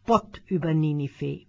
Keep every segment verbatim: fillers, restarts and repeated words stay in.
Spott über Ninive.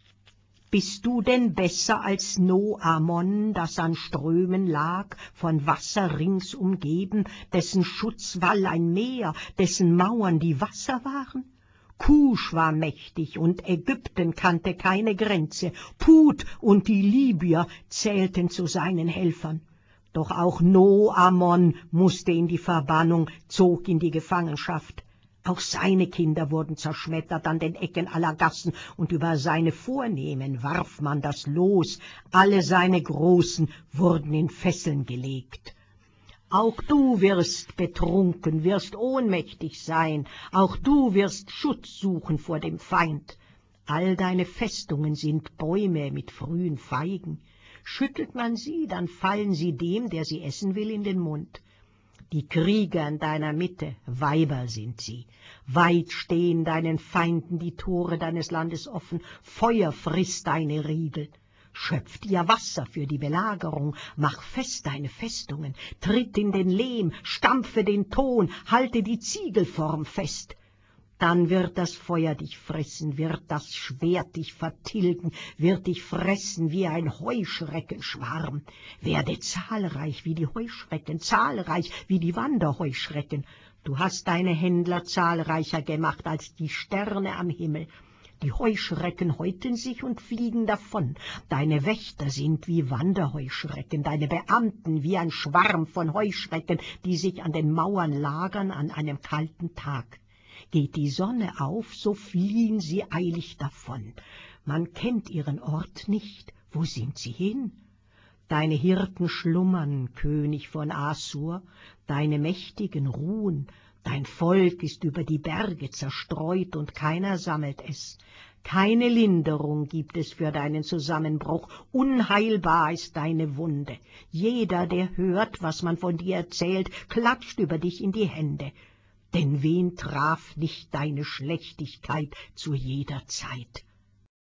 Bist du denn besser als Noamon, das an Strömen lag, von Wasser rings umgeben, dessen Schutzwall ein Meer, dessen Mauern die Wasser waren? Kusch war mächtig, und Ägypten kannte keine Grenze, Put und die Libyer zählten zu seinen Helfern. Doch auch Noamon musste in die Verbannung, zog in die Gefangenschaft. Auch seine Kinder wurden zerschmettert an den Ecken aller Gassen, und über seine Vornehmen warf man das Los, alle seine Großen wurden in Fesseln gelegt. Auch du wirst betrunken, wirst ohnmächtig sein, auch du wirst Schutz suchen vor dem Feind. All deine Festungen sind Bäume mit frühen Feigen. Schüttelt man sie, dann fallen sie dem, der sie essen will, in den Mund. Die Krieger in deiner Mitte, Weiber sind sie. Weit stehen deinen Feinden die Tore deines Landes offen, Feuer frisst deine Riegel. Schöpf dir Wasser für die Belagerung, mach fest deine Festungen, tritt in den Lehm, stampfe den Ton, halte die Ziegelform fest. Dann wird das Feuer dich fressen, wird das Schwert dich vertilgen, wird dich fressen wie ein Heuschreckenschwarm. Werde zahlreich wie die Heuschrecken, zahlreich wie die Wanderheuschrecken. Du hast deine Händler zahlreicher gemacht als die Sterne am Himmel. Die Heuschrecken häuten sich und fliegen davon. Deine Wächter sind wie Wanderheuschrecken, deine Beamten wie ein Schwarm von Heuschrecken, die sich an den Mauern lagern an einem kalten Tag. Geht die Sonne auf, so fliehen sie eilig davon. Man kennt ihren Ort nicht. Wo sind sie hin? Deine Hirten schlummern, König von Assur, deine Mächtigen ruhen. Dein Volk ist über die Berge zerstreut, und keiner sammelt es. Keine Linderung gibt es für deinen Zusammenbruch, unheilbar ist deine Wunde. Jeder, der hört, was man von dir erzählt, klatscht über dich in die Hände. Denn wen traf nicht deine Schlechtigkeit zu jeder Zeit?